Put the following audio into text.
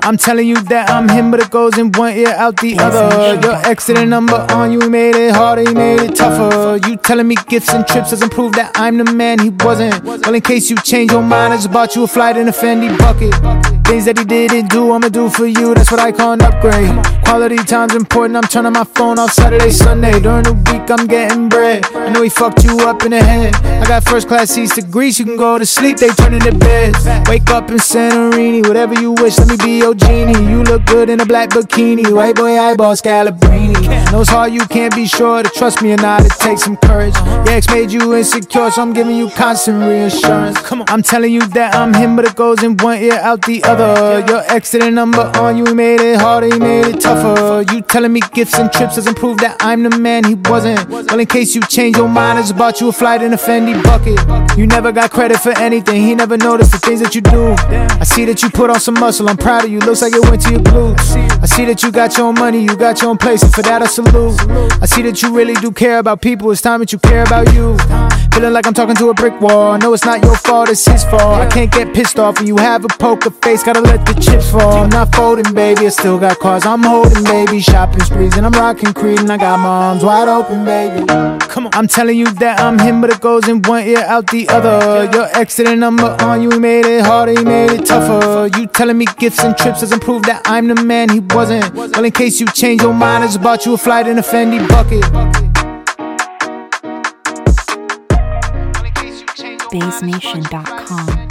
I'm telling you that I'm him, but it goes in one ear out the other. Your ex did a number on you, he made it harder, he made it tougher. You telling me gifts and trips doesn't prove that I'm the man he wasn't. Well, in case you change your mind, I just bought you a flight in a Fendi bucket. Things that he didn't do, I'ma do for you, that's what I call an upgrade. Quality time's important, I'm turning my phone off Saturday, Sunday. During the week, I'm getting bread. I know he fucked you up in the head. I got first class seats to Greece, you can go to sleep, they turn into beds. Wake up in Santorini, whatever you wish, let me be your genie. You look good in a black bikini, white boy eyeball Scalabrini. Know it's hard, you can't be sure to trust me or not, it takes some courage. Your ex made you insecure, so I'm giving you constant reassurance. I'm telling you that I'm him, but it goes in one ear out the other. Your ex did a number on you, he made it harder, he made it tougher. You telling me gifts and trips doesn't prove that I'm the man he wasn't. Well, in case you change your mind, I just bought you a flight in a Fendi bucket. You never got credit for anything, he never noticed the things that you do. I see that you put on some muscle, I'm proud of you, looks like it went to your glutes. I see that you got your own money, you got your own place, and for that I salute. I see that you really do care about people, it's time that you care about you. Feeling like I'm talking to a brick wall, I know it's not your fault, it's his fault. I can't get pissed off when you have a poker face, gotta let the chips fall. I'm not folding, baby, I still got cars I'm holding, baby. Shopping sprees and I'm rocking Creed and I got my arms wide open, baby. Come on, I'm telling you that I'm him, but it goes in one ear out the other. Your ex did a number on you, he made it harder, he made it tougher. You telling me gifts and trips doesn't prove that I'm the man he wasn't. Well, in case you change your mind, I just bought you a flight in a Fendi bucket. BaseNation.com